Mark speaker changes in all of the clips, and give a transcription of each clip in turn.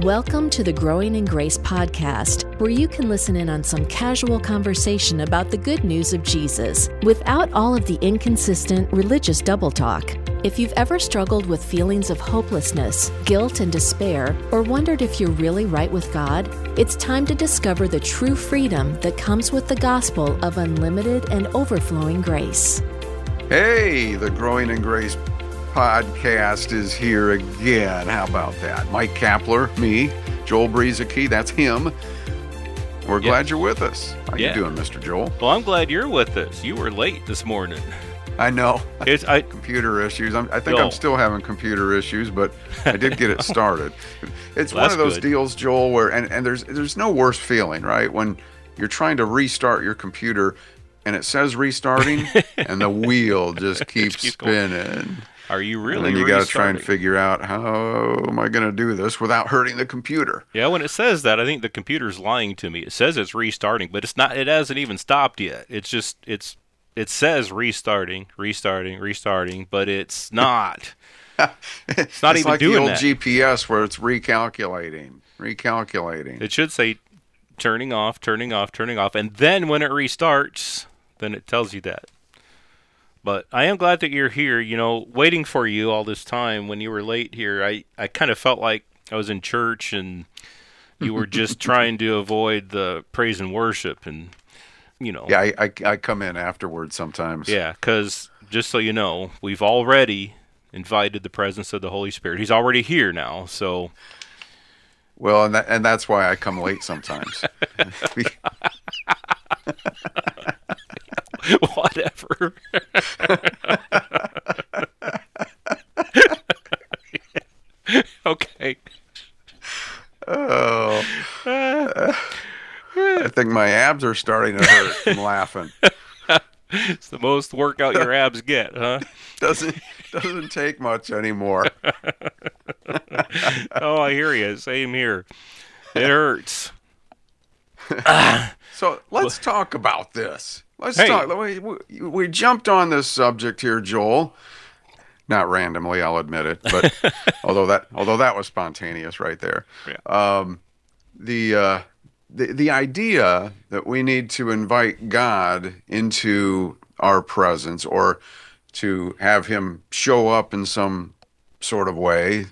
Speaker 1: Welcome to the Growing in Grace podcast, where you can listen in on some casual conversation about the good news of Jesus without all of the inconsistent religious double talk. If you've ever struggled with feelings of hopelessness, guilt, and despair, or wondered if you're really right with God, it's time to discover the true freedom that comes with the gospel of unlimited and overflowing grace.
Speaker 2: Hey, the Growing in Grace podcast is here again. How about that? Mike Kapler, me, Joel Brizicki, that's him. We're glad you're with us. How you doing, Mr. Joel?
Speaker 3: Well, I'm glad you're with us. You were late this morning.
Speaker 2: I know. Computer issues. I think I'm still having computer issues, but I did get it started. It's one of those deals, Joel, where and there's no worse feeling, right? When you're trying to restart your computer and it says restarting and the wheel just keeps spinning.
Speaker 3: Are you really
Speaker 2: And then you got to try and figure out, how am I going to do this without hurting the computer?
Speaker 3: Yeah, when it says that, I think the computer's lying to me. It says it's restarting, but it's not. It hasn't even stopped yet. It says restarting, but it's not. It's not even
Speaker 2: like
Speaker 3: doing
Speaker 2: the old
Speaker 3: that.
Speaker 2: GPS where it's recalculating.
Speaker 3: It should say turning off, and then when it restarts, then it tells you that. But I am glad that you're here, waiting for you all this time. When you were late here, I kind of felt like I was in church and you were just trying to avoid the praise and worship and,
Speaker 2: Yeah, I come in afterwards sometimes.
Speaker 3: Yeah, because just so you know, we've already invited the presence of the Holy Spirit. He's already here now, so...
Speaker 2: Well, and that's why I come late sometimes.
Speaker 3: Whatever. Okay.
Speaker 2: Oh. I think my abs are starting to hurt from laughing.
Speaker 3: It's the most workout your abs get, huh?
Speaker 2: Doesn't take much anymore.
Speaker 3: Oh, I hear you. Same here. It hurts.
Speaker 2: So let's talk about this. Let's talk. We jumped on this subject here, Joel. Not randomly, I'll admit it, but although that was spontaneous right there.
Speaker 3: Yeah.
Speaker 2: The idea that we need to invite God into our presence or to have him show up in some sort of way.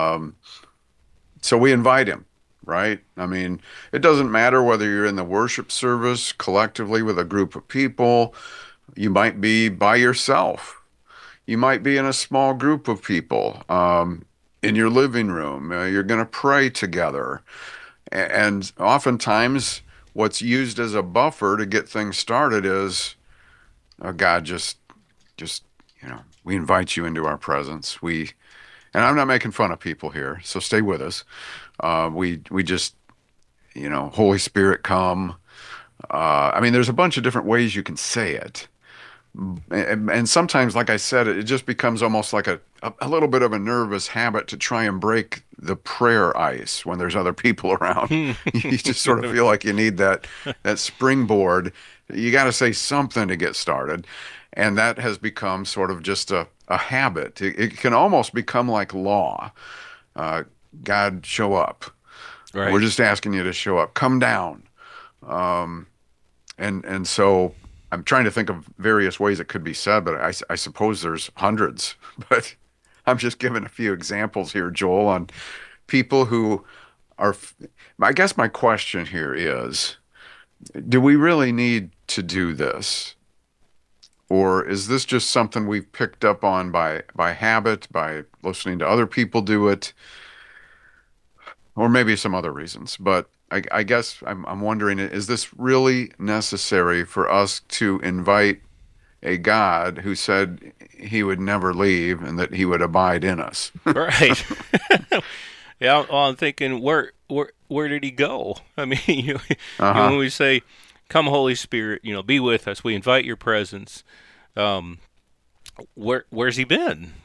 Speaker 2: So we invite him, right? I mean, it doesn't matter whether you're in the worship service collectively with a group of people. You might be by yourself. You might be in a small group of people in your living room. You're going to pray together. And oftentimes what's used as a buffer to get things started is, God, just we invite you into our presence. And I'm not making fun of people here, so stay with us. We just, Holy Spirit, come. I mean, there's a bunch of different ways you can say it. And sometimes, like I said, it just becomes almost like a little bit of a nervous habit to try and break the prayer ice when there's other people around. You just sort of feel like you need that springboard. You got to say something to get started. And that has become sort of just a habit. It can almost become like law. God, show up.
Speaker 3: Right.
Speaker 2: We're just asking you to show up. Come down. And so I'm trying to think of various ways it could be said, but I suppose there's hundreds. But I'm just giving a few examples here, Joel, on people who are... I guess my question here is, do we really need to do this? Or is this just something we've picked up on by habit, by listening to other people do it, or maybe some other reasons? But I guess I'm wondering, is this really necessary for us to invite a God who said he would never leave and that he would abide in us?
Speaker 3: Right. Yeah, well, I'm thinking, where did he go? I mean, when we say, "Come, Holy Spirit, be with us," we invite your presence. Where's he been?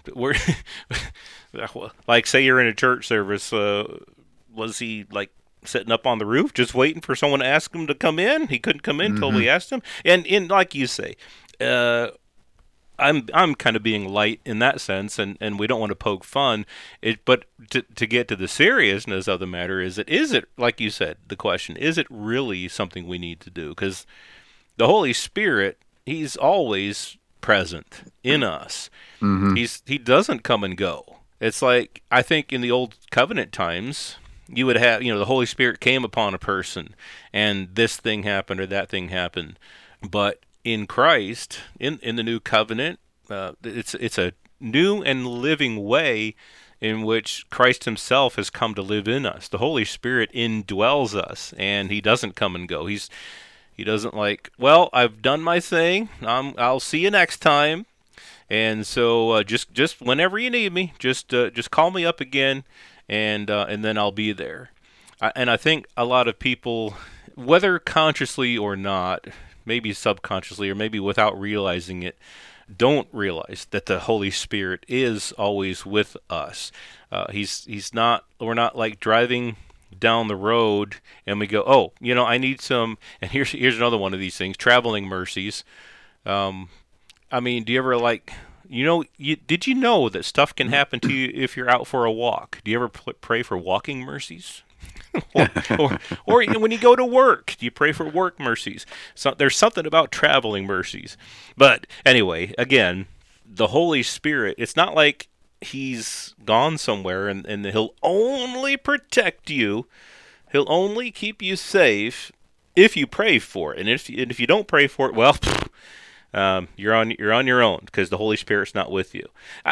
Speaker 3: Like, say you're in a church service, was he like sitting up on the roof just waiting for someone to ask him to come in? He couldn't come in until we asked him. And like you say, I'm kind of being light in that sense, and we don't want to poke fun. But to get to the seriousness of the matter, is it, like you said, the question, is it really something we need to do? Because the Holy Spirit, He's always present in us.
Speaker 2: Mm-hmm.
Speaker 3: He doesn't come and go. It's like, I think in the old covenant times, you would have, the Holy Spirit came upon a person, and this thing happened or that thing happened. But in Christ, in the new covenant, it's a new and living way in which Christ Himself has come to live in us. The Holy Spirit indwells us, and He doesn't come and go. He doesn't like, well, I've done my thing. I'll see you next time. And so just whenever you need me, just call me up again, and then I'll be there. And I think a lot of people, whether consciously or not, maybe subconsciously or maybe without realizing it, don't realize that the Holy Spirit is always with us. He's not. We're not like driving down the road and we go, oh, I need some. And here's another one of these things: traveling mercies. I mean, do you ever did you know that stuff can happen to you if you're out for a walk? Do you ever pray for walking mercies? or when you go to work, do you pray for work mercies? So there's something about traveling mercies. But anyway, again, the Holy Spirit, it's not like He's gone somewhere and He'll only protect you. He'll only keep you safe if you pray for it. And if you don't pray for it, well, you're on your own, because the Holy Spirit's not with you.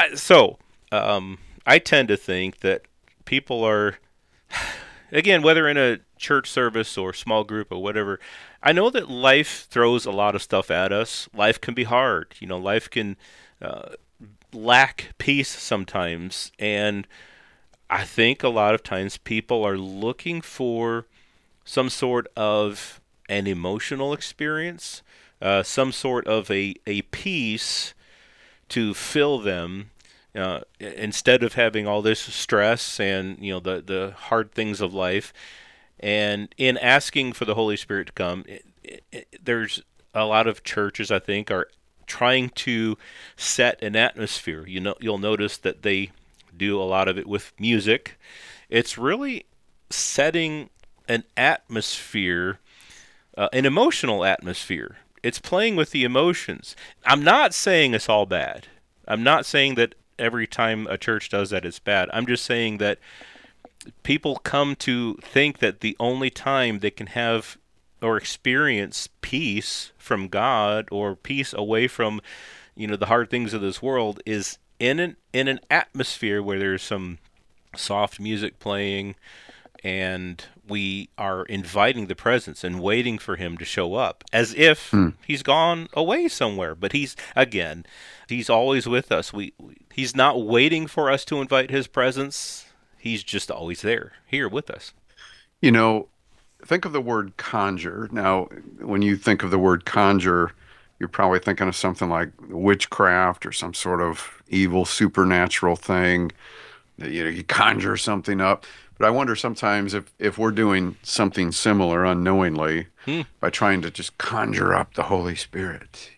Speaker 3: I tend to think that people are, again, whether in a church service or small group or whatever, I know that life throws a lot of stuff at us. Life can be hard. Life can lack peace sometimes. And I think a lot of times people are looking for some sort of an emotional experience, some sort of a peace to fill them, instead of having all this stress and the hard things of life. And in asking for the Holy Spirit to come, there's a lot of churches, I think, are trying to set an atmosphere. You'll notice that they do a lot of it with music. It's really setting an atmosphere, an emotional atmosphere. It's playing with the emotions. I'm not saying it's all bad. I'm not saying that every time a church does that it's bad. I'm just saying that people come to think that the only time they can have or experience peace from God, or peace away from, the hard things of this world, is in an atmosphere where there's some soft music playing, and we are inviting the presence and waiting for Him to show up, as if He's gone away somewhere. But He's always with us. He's not waiting for us to invite His presence. He's just always there, here with us.
Speaker 2: Think of the word conjure. Now, when you think of the word conjure, you're probably thinking of something like witchcraft or some sort of evil supernatural thing. You conjure something up. But I wonder sometimes if we're doing something similar unknowingly by trying to just conjure up the Holy Spirit,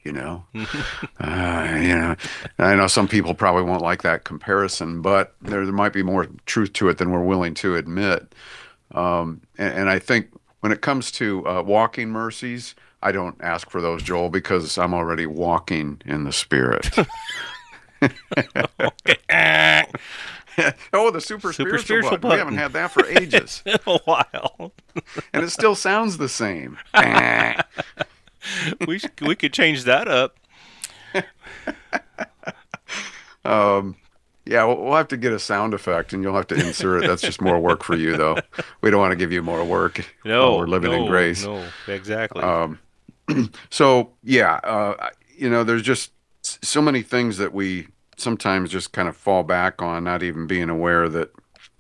Speaker 2: I know some people probably won't like that comparison, but there might be more truth to it than we're willing to admit. And I think when it comes to walking mercies, I don't ask for those, Joel, because I'm already walking in the Spirit. Oh, the super spiritual button. We haven't had that for ages.
Speaker 3: In a while.
Speaker 2: And it still sounds the same.
Speaker 3: We could change that up.
Speaker 2: Yeah, we'll have to get a sound effect, and you'll have to insert it. That's just more work for you, though. We don't want to give you more work.
Speaker 3: No,
Speaker 2: we're living in grace.
Speaker 3: No, exactly.
Speaker 2: So, there's just so many things that we sometimes just kind of fall back on, not even being aware that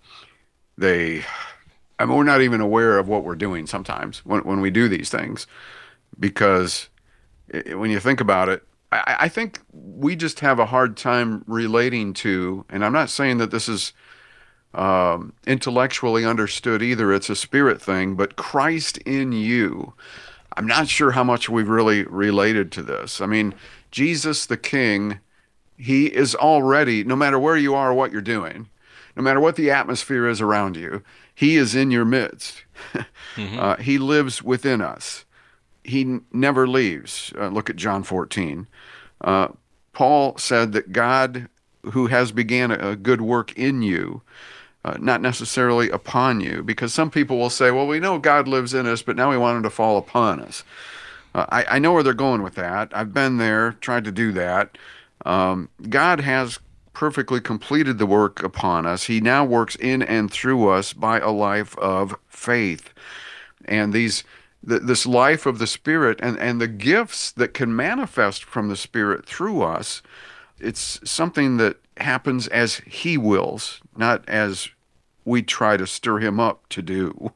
Speaker 2: we're not even aware of what we're doing sometimes when we do these things. Because when you think about it, I think we just have a hard time relating to, and I'm not saying that this is intellectually understood either, it's a spirit thing, but Christ in you. I'm not sure how much we've really related to this. I mean, Jesus the King, he is already, no matter where you are or what you're doing, no matter what the atmosphere is around you, he is in your midst. He lives within us. He never leaves. Look at John 14. Paul said that God, who has began a good work in you, not necessarily upon you, because some people will say, well, we know God lives in us, but now we want him to fall upon us. I know where they're going with that. I've been there, tried to do that. God has perfectly completed the work upon us. He now works in and through us by a life of faith. And this life of the Spirit and the gifts that can manifest from the Spirit through us, it's something that happens as he wills, not as we try to stir him up to do.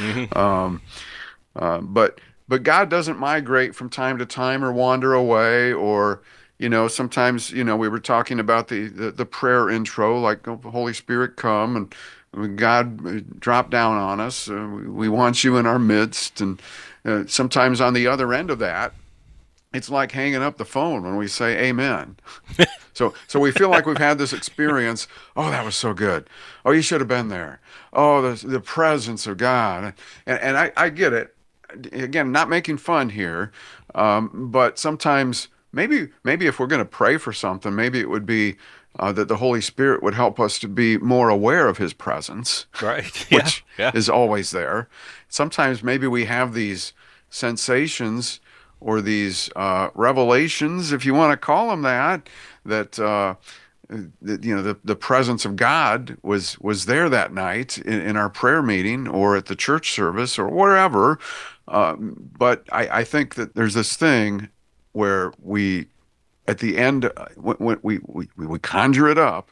Speaker 2: But God doesn't migrate from time to time or wander away, or sometimes, we were talking about the prayer intro, like, oh, Holy Spirit, come, and God drop down on us. We want you in our midst. And sometimes on the other end of that, it's like hanging up the phone when we say amen. So we feel like we've had this experience. Oh, that was so good. Oh, you should have been there. Oh, the presence of God. And I get it. Again, not making fun here, but sometimes maybe if we're going to pray for something, maybe it would be that the Holy Spirit would help us to be more aware of his presence,
Speaker 3: right?
Speaker 2: Which is always there. Sometimes maybe we have these sensations or these revelations, if you want to call them that the presence of God was there that night in our prayer meeting or at the church service or wherever. But I think that there's this thing where we, at the end, when we conjure it up,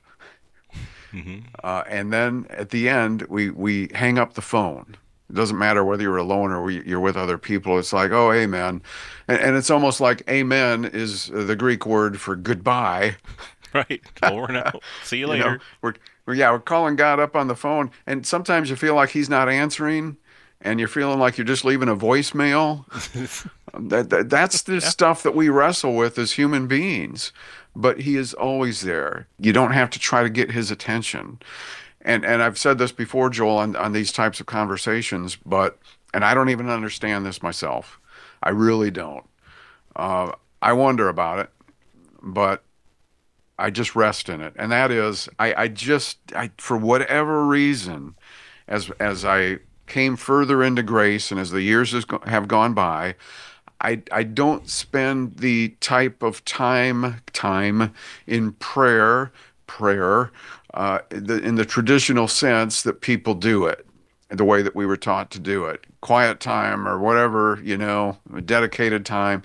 Speaker 2: and then at the end we hang up the phone. It doesn't matter whether you're alone or you're with other people. It's like, oh, amen. And it's almost like amen is the Greek word for goodbye.
Speaker 3: Right. Over and out. See you later.
Speaker 2: We're calling God up on the phone. And sometimes you feel like he's not answering, and you're feeling like you're just leaving a voicemail. That's the stuff that we wrestle with as human beings. But he is always there. You don't have to try to get his attention. And I've said this before, Joel, on these types of conversations, and I don't even understand this myself. I really don't. I wonder about it, but I just rest in it. And that is, I for whatever reason, as I came further into grace and as the years have gone by, I don't spend the type of time in prayer, in the traditional sense that people do it, the way that we were taught to do it. Quiet time or whatever, dedicated time.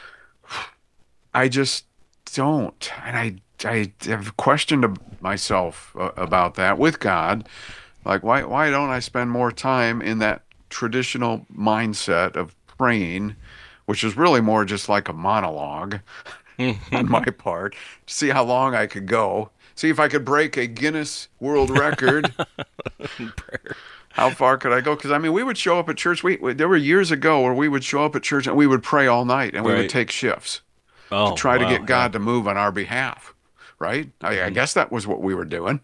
Speaker 2: I just don't. And I have questioned myself about that with God. Like, why don't I spend more time in that traditional mindset of praying, which is really more just like a monologue on my part, to see how long I could go. See if I could break a Guinness World Record. How far could I go? Because, we would show up at church. There were years ago where we would show up at church and we would pray all night, and we would take shifts to try to get God to move on our behalf, right? I guess that was what we were doing.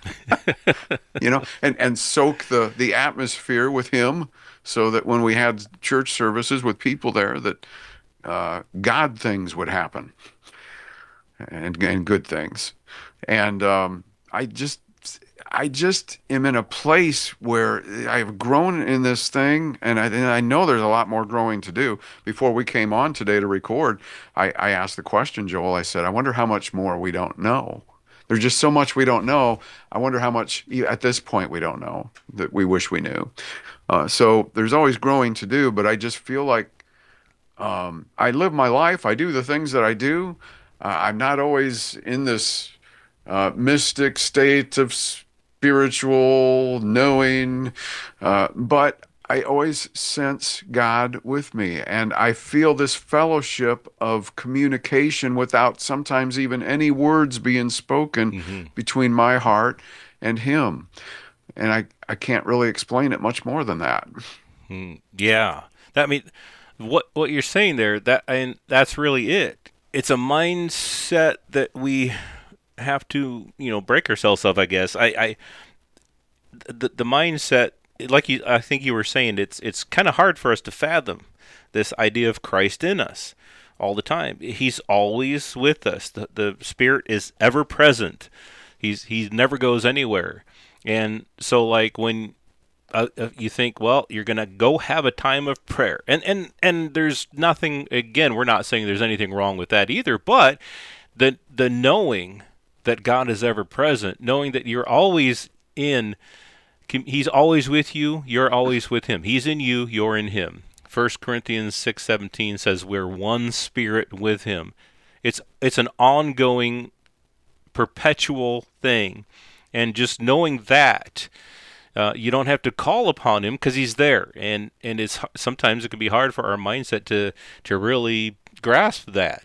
Speaker 2: And soak the atmosphere with him, so that when we had church services with people there, that God things would happen and good things. And I just am in a place where I've grown in this thing, and I know there's a lot more growing to do. Before we came on today to record, I asked the question, Joel. I said, I wonder how much more we don't know. There's just so much we don't know. I wonder how much at this point we don't know that we wish we knew. So there's always growing to do, but I just feel like I live my life. I do the things that I do. I'm not always in this mystic state of spiritual knowing, but I always sense God with me, and I feel this fellowship of communication without sometimes even any words being spoken between my heart and him. And I can't really explain it much more than that.
Speaker 3: Yeah. What you're saying there, that's really it. it's a mindset that we have to, break ourselves of, I guess. The mindset, I think you were saying, it's kind of hard for us to fathom this idea of Christ in us all the time. He's always with us. The Spirit is ever present. He never goes anywhere. And so, like, when you think, well, you're going to go have a time of prayer. And there's nothing, again, we're not saying there's anything wrong with that either, but the knowing that God is ever present, knowing that you're always in, He's always with you, you're always with Him. He's in you, you're in Him. 1 Corinthians 6:17 says we're one spirit with Him. It's an ongoing, perpetual thing. And just knowing that, you don't have to call upon Him because He's there. And sometimes it can be hard for our mindset to really grasp that.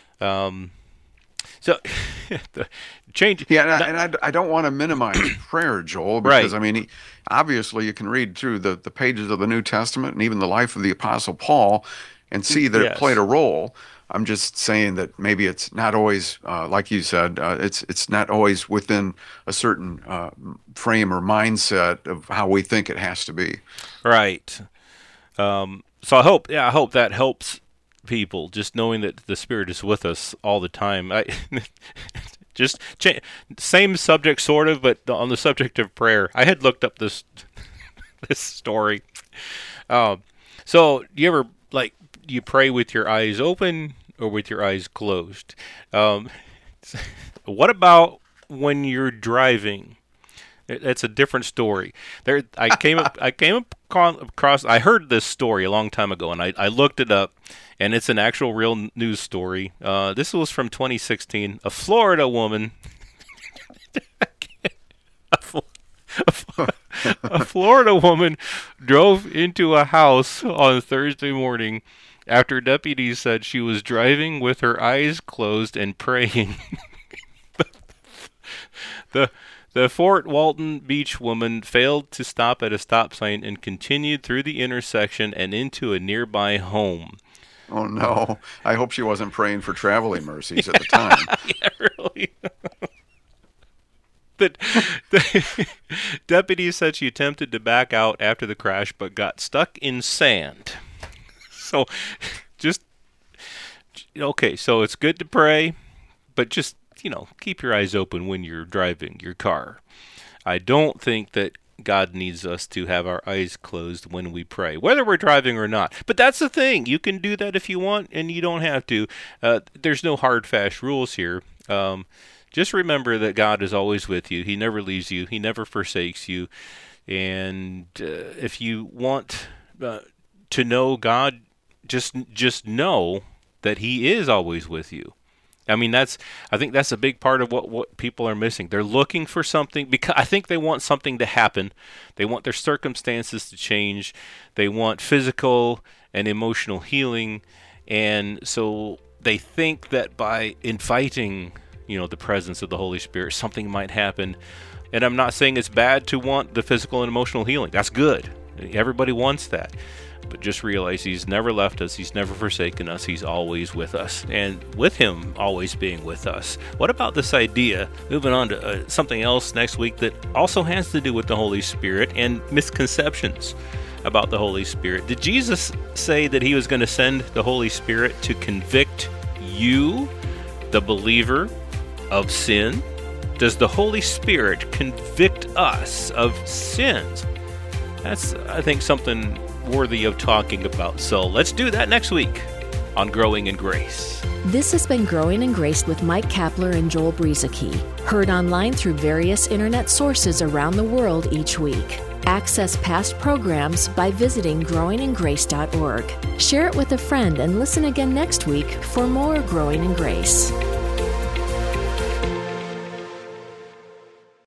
Speaker 3: So the change.
Speaker 2: Yeah, and I don't want to minimize prayer, Joel, because
Speaker 3: right.
Speaker 2: Obviously you can read through the pages of the New Testament and even the life of the Apostle Paul and see that it played a role. I'm just saying that maybe it's not always, like you said, it's not always within a certain frame or mindset of how we think it has to be.
Speaker 3: Right. So I hope that helps people, just knowing that the Spirit is with us all the time. Same subject sort of, but on the subject of prayer, I had looked up this story. So you ever you pray with your eyes open or with your eyes closed? What about when you're driving? It's a different story. I came across. I heard this story a long time ago, and I looked it up, and it's an actual real news story. This was from 2016. A Florida woman. A Florida woman drove into a house on Thursday morning after deputies said she was driving with her eyes closed and praying. The Fort Walton Beach woman failed to stop at a stop sign and continued through the intersection and into a nearby home.
Speaker 2: Oh, no. I hope she wasn't praying for traveling mercies at the time.
Speaker 3: Yeah, really. The deputies said she attempted to back out after the crash but got stuck in sand. So, so it's good to pray, but just, keep your eyes open when you're driving your car. I don't think that God needs us to have our eyes closed when we pray, whether we're driving or not. But that's the thing. You can do that if you want, and you don't have to. There's no hard, fast rules here. Just remember that God is always with you. He never leaves you. He never forsakes you. And if you want to know God, just know that He is always with you. I think that's a big part of what people are missing. They're looking for something because I think they want something to happen. They want their circumstances to change. They want physical and emotional healing. And so they think that by inviting, the presence of the Holy Spirit, something might happen. And I'm not saying it's bad to want the physical and emotional healing. That's good. Everybody wants that. But just realize He's never left us. He's never forsaken us. He's always with us. And with Him always being with us. What about this idea, moving on to something else next week that also has to do with the Holy Spirit and misconceptions about the Holy Spirit? Did Jesus say that He was going to send the Holy Spirit to convict you, the believer, of sin? Does the Holy Spirit convict us of sins? That's, I think, something worthy of talking about. So let's do that next week on Growing in Grace.
Speaker 1: This has been Growing in Grace with Mike Kapler and Joel Brueseke, heard online through various internet sources around the world each week. Access past programs by visiting growingingrace.org. Share it with a friend and listen again next week for more Growing in Grace.